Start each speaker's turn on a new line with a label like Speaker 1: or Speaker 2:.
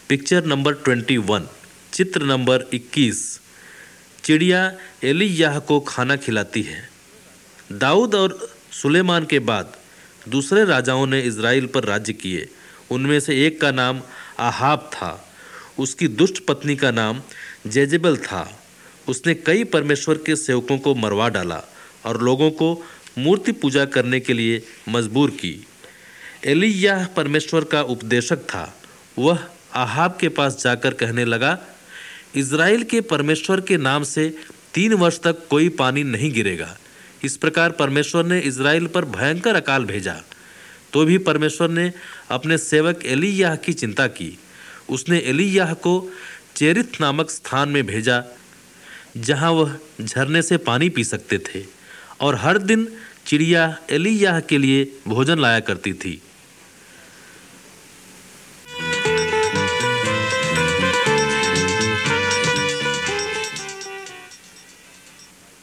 Speaker 1: Picture number 21, चित्र number 21। चिड़िया एलीयाह को खाना खिलाती है। दाऊद और सुलेमान के बाद दूसरे राजाओं ने इज़राइल पर राज्य किए। उनमें से एक का नाम आहाब था। उसकी दुष्ट पत्नी का नाम जेजेबेल था। उसने कई परमेश्वर के सेवकों को मरवा डाला और लोगों को मूर्ति पूजा करने के लिए मजबूर की। एलीयाह परमेश्वर का उपदेशक था। वह आहाब के पास जाकर कहने लगा, इज़राइल के परमेश्वर के नाम से 3 वर्ष तक कोई पानी नहीं गिरेगा। इस प्रकार परमेश्वर ने इज़राइल पर भयंकर अकाल भेजा। तो भी परमेश्वर ने अपने सेवक एलीयाह की चिंता की। उसने एलीयाह को चेरिथ नामक स्थान में भेजा, जहां वह झरने से पानी पी सकते थे, और हर दिन चिड़िया एलीयाह के लिए भोजन लाया करती थी।